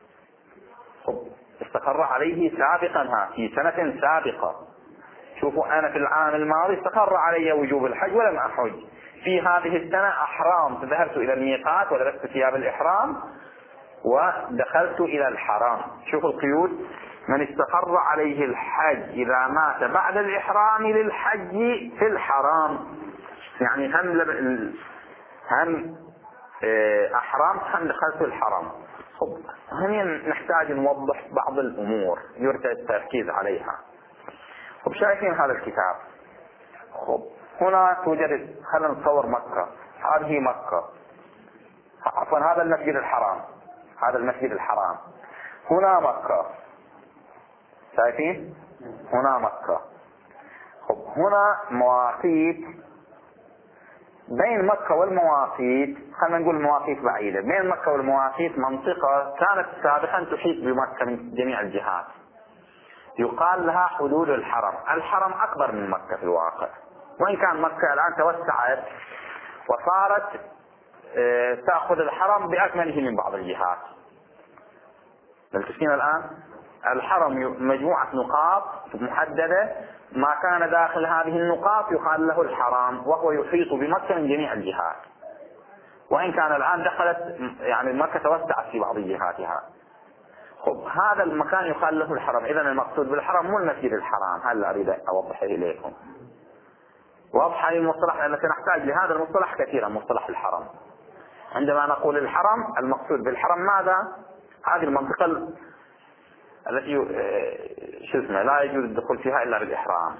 استقر عليه سابقا في سنة سابقة. شوفوا أنا في العام الماضي استقر علي وجوب الحج ولم أحج، في هذه السنة أحرام، ذهبت إلى الميقات ولبست ثياب الإحرام ودخلت إلى الحرام. شوفوا القيود: من استقر عليه الحج إذا مات بعد الإحرام للحج في الحرام. يعني هم لب... هم أحرام هم دخلت الحرام. خب هنا نحتاج نوضح بعض الأمور يرجى التركيز عليها. خب شايفين هذا الكتاب؟ خب هنا توجد، خلينا نتصور مكة، هذه مكة، عفوا هذا المسجد الحرام، هذا المسجد الحرام، هنا مكة، شايفين؟ هنا مكة. خب هنا مواقيت، بين مكة والمواقيت، خلينا نقول مواقيت بعيدة، بين مكة والمواقيت منطقة كانت سابقا تحيط بمكة من جميع الجهات، يقال لها حدود الحرم. الحرم أكبر من مكة في الواقع، وإن كان مكة الآن توسعت وصارت تأخذ الحرم بأكمله من بعض الجهات. تشوفين الآن الحرم مجموعة نقاط محددة، ما كان داخل هذه النقاط يقال له الحرام، وهو يحيط بمكة من جميع الجهات، وإن كان الآن دخلت يعني مكة توسعت في بعض جهاتها. خب هذا المكان يقال له الحرم. إذن المقصود بالحرم مو المسجد الحرام، هذا أريد أوضحه إليكم. واضح هذه المصطلح لأننا سنحتاج لهذا المصطلح كثيرا، مصطلح الحرم. عندما نقول الحرم المقصود بالحرم ماذا؟ هذه المنطقة التي شو اسمه لا يجوز الدخول فيها إلا بالإحرام.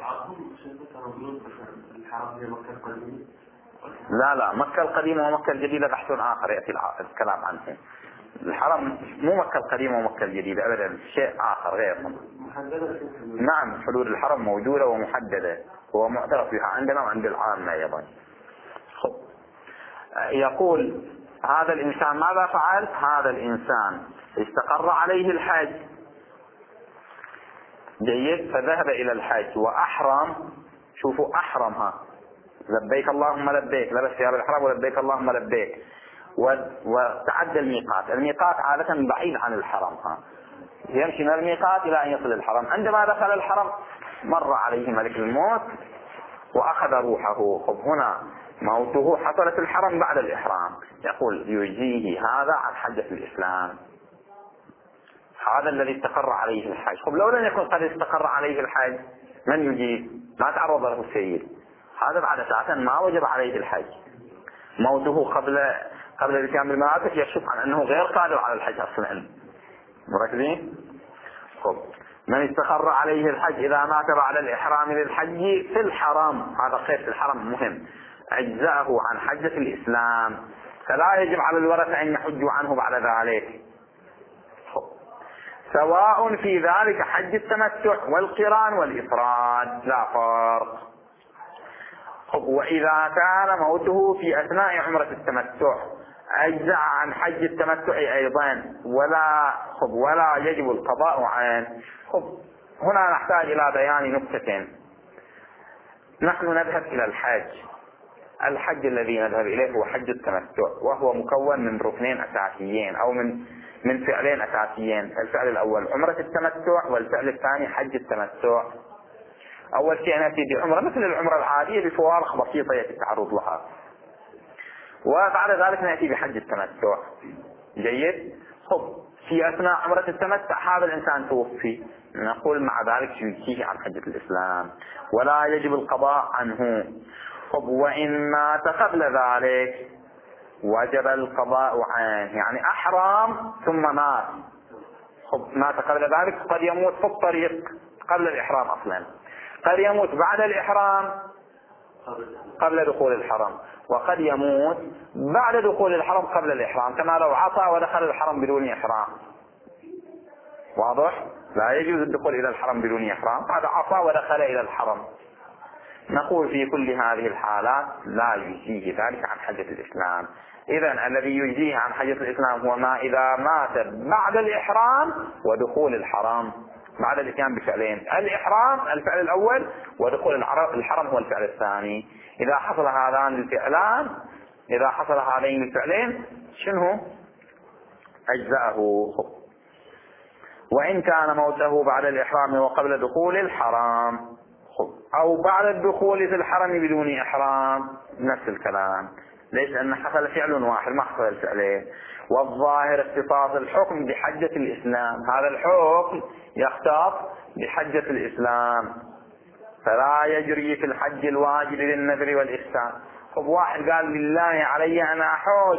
لا لا، مكة القديمة ومكة الجديدة بحث آخر يأتي الكلام عنه. الحرم مو مكة القديمة ومكة الجديدة أبدا، شيء آخر غيرهم. نعم حدود الحرم موجودة ومحددة ومعترف بها عندنا وعند العامة أيضا. يقول هذا الإنسان ماذا فعل؟ هذا الإنسان استقر عليه الحج، جيد، فذهب إلى الحج وأحرم. شوفوا أحرمها، لبيك اللهم لبيك، لبس ثياب الإحرام ولبيك اللهم لبيك، وتعدى الميقات. الميقات عادة بعيد عن الحرم، ها يمشي من الميقات إلى أن يصل الحرم. عندما دخل الحرم مر عليه ملك الموت وأخذ روحه. خب هنا موته حصلت الحرم بعد الإحرام. يقول يجزيه هذا عن حجة الإسلام، هذا الذي استقر عليه الحج. خب لو لم يكن قد استقر عليه الحج من يجيب؟ ما تعرض له السيد، هذا بعد ساعة ما وجب عليه الحج. موته قبل قبل الاتيان بالمناسك يكشف عن أنه غير قادر على الحج أصلا. مركزين؟ خب من استقر عليه الحج إذا مات بعد الإحرام للحج في الحرم، هذا قيد في الحرم مهم، أجزأه عن حجة الإسلام، فلا يجب على الورثة أن يحجوا عنه بعد ذلك، سواء في ذلك حج التمتع والقران والإفراد، لا فرق. وإذا كان موته في أثناء عمرة التمتع أجزأ عن حج التمتع أيضا، ولا خب ولا يجب القضاء عنه. خب هنا نحتاج إلى بيان نقطتين. نحن نذهب إلى الحج، الحج الذي نذهب إليه هو حج التمتع، وهو مكون من ركنين أساسيين أو من من فعلين أساسيين. الفعل الأول عمرة التمتع، والفعل الثاني حج التمتع. أول شيء نأتي بعمرة مثل العمرة العادية بفوارق بسيطة يأتي التعرض لها، وبعد ذلك نأتي بحج التمتع. جيد. خب في أثناء عمرة التمتع هذا الإنسان توفي، نقول مع ذلك يجزيه عن حجة الإسلام ولا يجب القضاء عنه. خب وإن مات قبل ذلك وجب القضاء عنه، يعني أحرام ثم مات. خب مات قبل ذلك، قد يموت في الطريق قبل الإحرام أصلا، قد يموت بعد الإحرام قبل دخول الحرم، وقد يموت بعد دخول الحرم قبل الإحرام، كما لو عصى ودخل الحرم بدون إحرام. واضح؟ لا يجوز الدخول إلى الحرم بدون إحرام، هذا عصى ودخل إلى الحرم. نقول في كل هذه الحالات لا يجزيه ذلك عن حجة الإسلام. إذن الذي يجزيه عن حجة الإسلام هو ما إذا مات بعد الإحرام ودخول الحرم، بعد الاتيان بفعلين، الإحرام الفعل الأول ودخول الحرم هو الفعل الثاني. إذا حصل هذان الفعلان إذا حصل هذين الفعلين شنو؟ أجزأه. وإن كان موته بعد الإحرام وقبل دخول الحرام، أو بعد الدخول في الحرم بدون إحرام نفس الكلام. ليش؟ لأن حصل فعل واحد ما حصل فعلين. والظاهر اختصاص الحكم بحجة الإسلام، هذا الحكم يختص بحجة الإسلام، فلا يجري في الحج الواجب للنذر والإحسان. طب واحد قال بالله علي أنا أحج،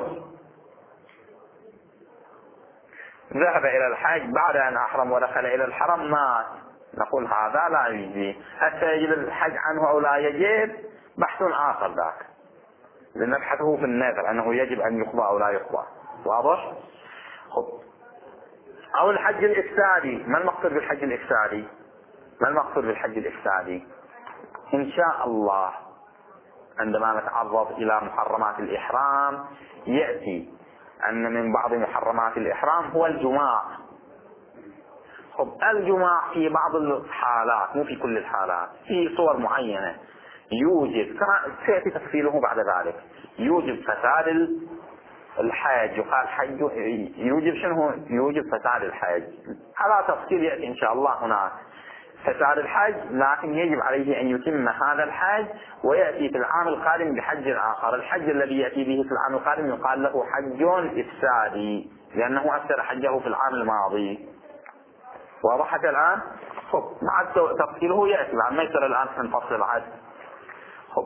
ذهب إلى الحج بعد أن أحرم ودخل إلى الحرم مات، نقول هذا لا يجزي. حتى يجب الحج عنه أو لا يجب بحث آخر ذاك، لنبحثه في النذر أنه يجب أن يقضى أو لا يقضى. واضح؟ خب. أو الحج الإفسادي. ما المقصود بالحج الإفسادي؟ ما المقصود بالحج الإفسادي؟ إن شاء الله عندما نتعرض إلى محرمات الإحرام يأتي أن من بعض محرمات الإحرام هو الجماع. خب الجماع في بعض الحالات، مو في كل الحالات، في صور معينة يوجب، كما سيأتي تفصيله بعد ذلك، يوجب فساد الحج. يقال حج يوجب شنو؟ يوجب فساد الحج. على تفصيل يأتي إن شاء الله هناك فساد الحج، لكن يجب عليه أن يتم هذا الحج ويأتي في العام القادم بحج آخر. الحج الذي يأتي به في العام القادم يقال له حج إفسادي، لأنه أفسد حجه في العام الماضي. واضحت الآن؟ خب مع تفصيله يأتي بعد ما يصير الآن نفصل العد. خب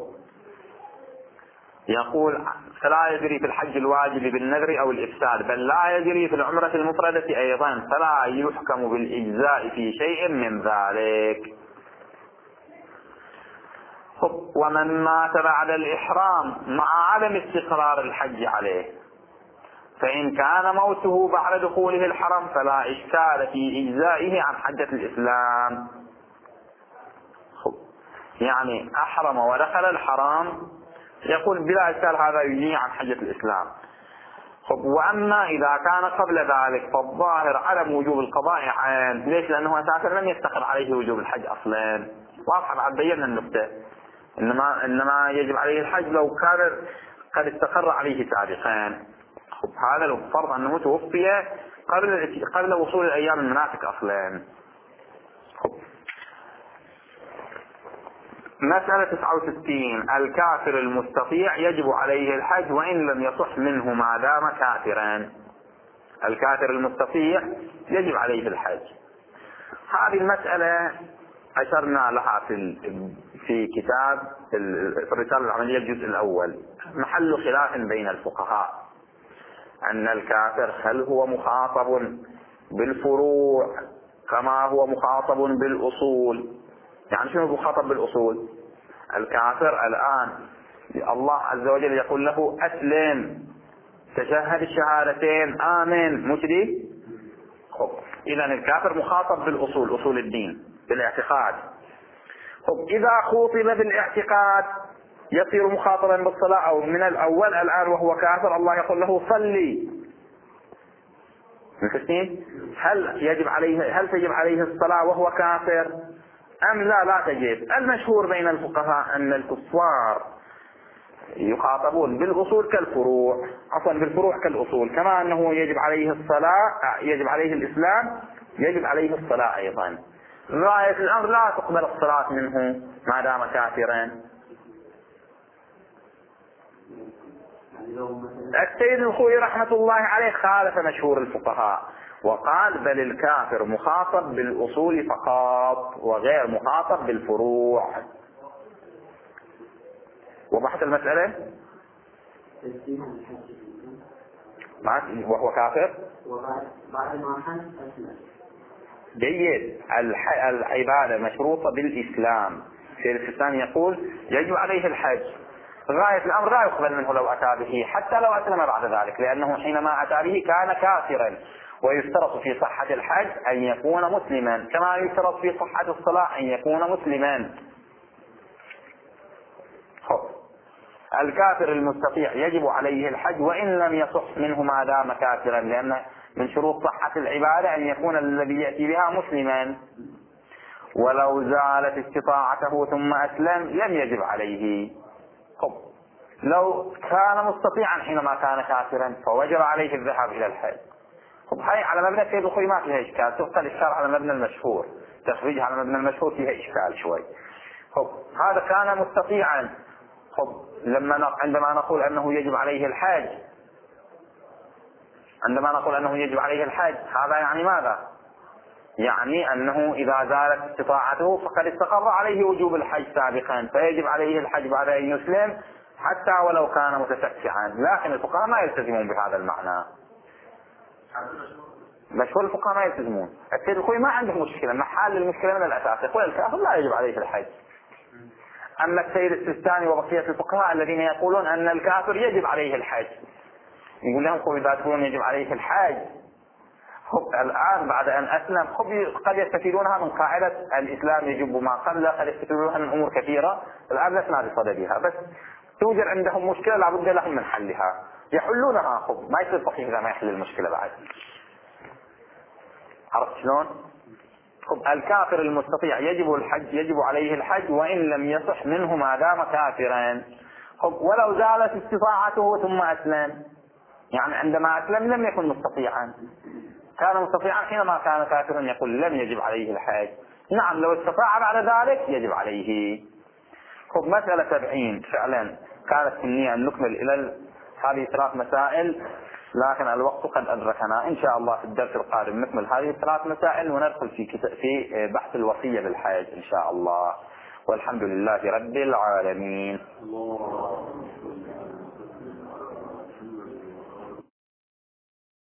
يقول فلا يجري في الحج الواجب بالنذر أو الإفساد، بل لا يجري في العمرة المفردة أيضا، فلا يحكم بالإجزاء في شيء من ذلك. ومن مات بعد الإحرام مع عدم استقرار الحج عليه، فإن كان موته بعد دخوله الحرم فلا إشكال في إجزائه عن حجة الإسلام. يعني أحرم ودخل الحرام يقول بلا إشكال هذا يجزي عن حجة الإسلام. وأما إذا كان قبل ذلك فالظاهر عدم وجوب القضاء عام. ليش؟ لأنه أساسا لم يستقر عليه وجوب الحج أصلا. واضح بعد بينا النقطة. إنما إنما يجب عليه الحج لو كان قد استقر عليه سابقا. هذا لو فرض أنه توفي قبل قبل وصول الأيام المناسك أصلا. مسألة تسعة وستين. الكافر المستطيع يجب عليه الحج وإن لم يصح منه ما دام كافرا. الكافر المستطيع يجب عليه الحج. هذه المسألة أشرنا لها في في كتاب الرسالة العملية الجزء الأول. محل خلاف بين الفقهاء أن الكافر هل هو مخاطب بالفروع كما هو مخاطب بالأصول. يعني شنو مخاطب بالأصول؟ الكافر الآن الله عز وجل يقول له أسلم، تشهد الشهادتين، آمن، مشري. إذا الكافر مخاطب بالأصول، أصول الدين، بالاعتقاد. إذا خوطب بالاعتقاد يصير مخاطبا بالصلاة، أو من الأول الآن وهو كافر الله يقول له صلي. مفهمين؟ هل يجب عليه هل تجب عليه الصلاة وهو كافر أم لا لا تجب؟ المشهور بين الفقهاء أن الكفار يخاطبون بالأصول كالفروع، عفوا بالفروع كالأصول، كما أنه يجب عليه الصلاة يجب عليه الإسلام يجب عليه الصلاة أيضا. غاية الأمر لا تقبل الصلاة منه ما دام كافرا. السيد الخوئي رحمة الله عليه خالف مشهور الفقهاء وقال بل الكافر مخاطب بالأصول فقط وغير مخاطب بالفروع. وضحت المسألة؟ وهو كافر بعد ما حج جيد. العبادة مشروطة بالإسلام. في الإسلام يقول يجب عليه الحج. غاية الأمر لا يقبل منه لو أتى به حتى لو أسلم بعد ذلك، لأنه حينما أتى به كان كافرا. ويشترط في صحة الحج أن يكون مسلما كما يشترط في صحة الصلاة أن يكون مسلما. الكافر المستطيع يجب عليه الحج وإن لم يصح منه ما دام كافرا، لأن من شروط صحة العبادة أن يكون الذي يأتي بها مسلما. ولو زالت استطاعته ثم أسلم لم يجب عليه. لو كان مستطيعا حينما كان كافرا فوجب عليه الذهاب إلى الحج. هاي على مبنى سيد الخوئي ما فيها إشكال، تبقى الإشكال على مبنى المشهور، تخريجها على مبنى المشهور فيها إشكال شوي. خب هذا كان مستطيعا. خب لما عندما نقول أنه يجب عليه الحج عندما نقول أنه يجب عليه الحج هذا يعني ماذا؟ يعني أنه إذا زالت استطاعته فقد استقر عليه وجوب الحج سابقا، فيجب عليه الحج بعد أن يسلم حتى ولو كان متشفعا. لكن الفقهاء ما يلتزمون بهذا المعنى. مشهور الفقهاء ما يلتزمون. السيد الخوي ما عنده مشكلة، محل المشكلة من الأساس يقول الكافر لا يجب عليه الحج. أما السيد السيستاني وبقية الفقهاء الذين يقولون أن الكافر يجب عليه الحج، يقول لهم خب إذا تقولون يجب عليه الحج خب الآن بعد أن أسلم خب قد يستفيدونها من قاعدة الإسلام يجب ما قبله، قد يستفيدونها من أمور كثيرة الآن لسنا بصددها، بس توجد عندهم مشكلة لابد لهم من حلها، يحلونها. خب ما يصير صحيح إذا ما يحل المشكلة بعد. عرفت شلون؟ خب الكافر المستطيع يجب الحج يجب عليه الحج وإن لم يصح منه ما دام كافرا. خب ولو زالت استطاعته ثم أسلم، يعني عندما أسلم لم يكن مستطيعا، كان مستطيعا حينما كان كافرا يقول لم يجب عليه الحج. نعم لو استطاع بعد ذلك يجب عليه. خب مسألة سبعين فعلا كانت النية أن نكمل إلى هذه ثلاث مسائل، لكن الوقت قد أدركنا. إن شاء الله في الدرس القادم نكمل هذه الثلاث مسائل وندخل في في بحث الوصية بالحج إن شاء الله. والحمد لله رب العالمين.